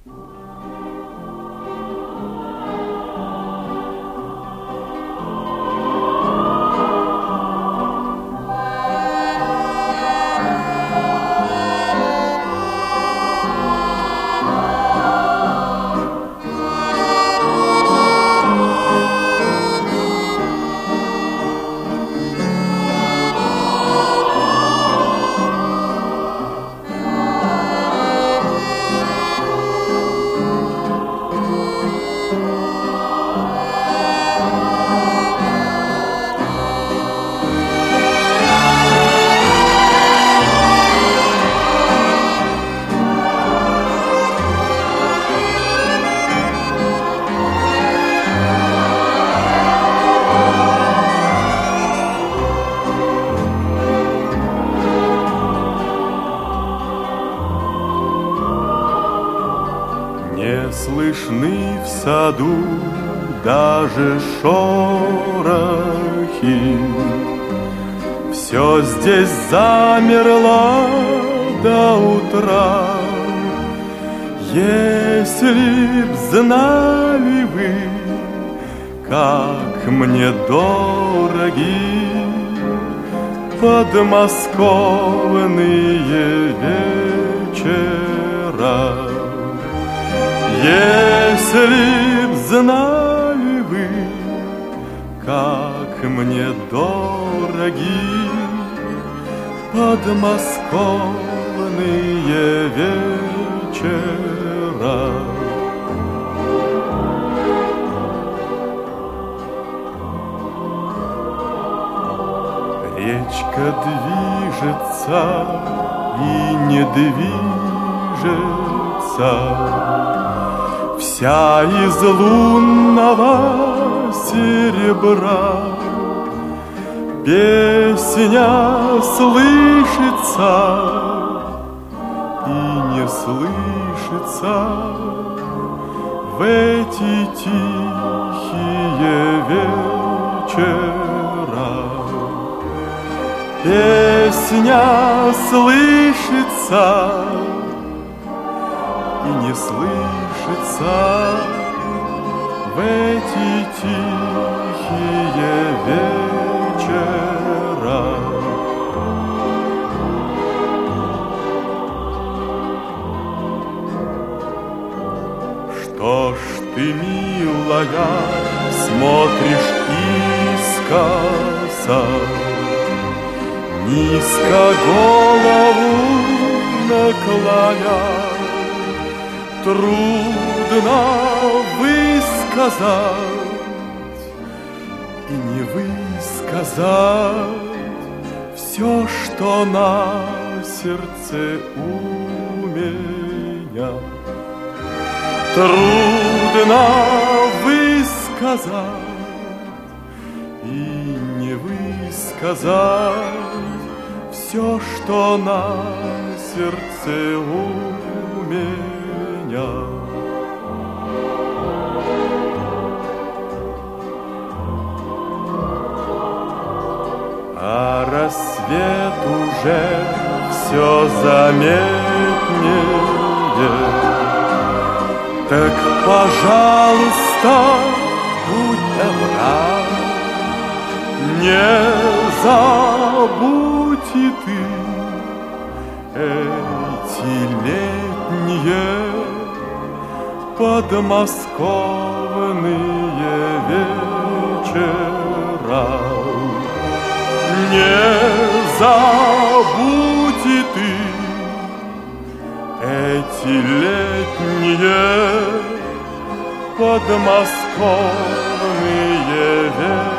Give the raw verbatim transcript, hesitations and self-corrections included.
Не слышны в саду даже шорохи, все здесь замерло до утра. Если б знали вы, как мне дороги подмосковные вечера, если б знали вы, как мне дороги подмосковные вечера. Речка движется и не движется, вся из лунного серебра. Песня слышится и не слышится в эти тихие вечера. Песня слышится и не слышится в эти тихие вечера. Что ж ты, милая, смотришь искоса, низко голову наклоня? Трудно высказать и не высказать все, что на сердце у меня. Трудно высказать и не высказать все, что на сердце у меня. А рассвет уже все заметнее. Так, пожалуйста, будь добра, не забудь и ты эти летние подмосковные вечера. Не забудь и ты эти летние подмосковные вечера.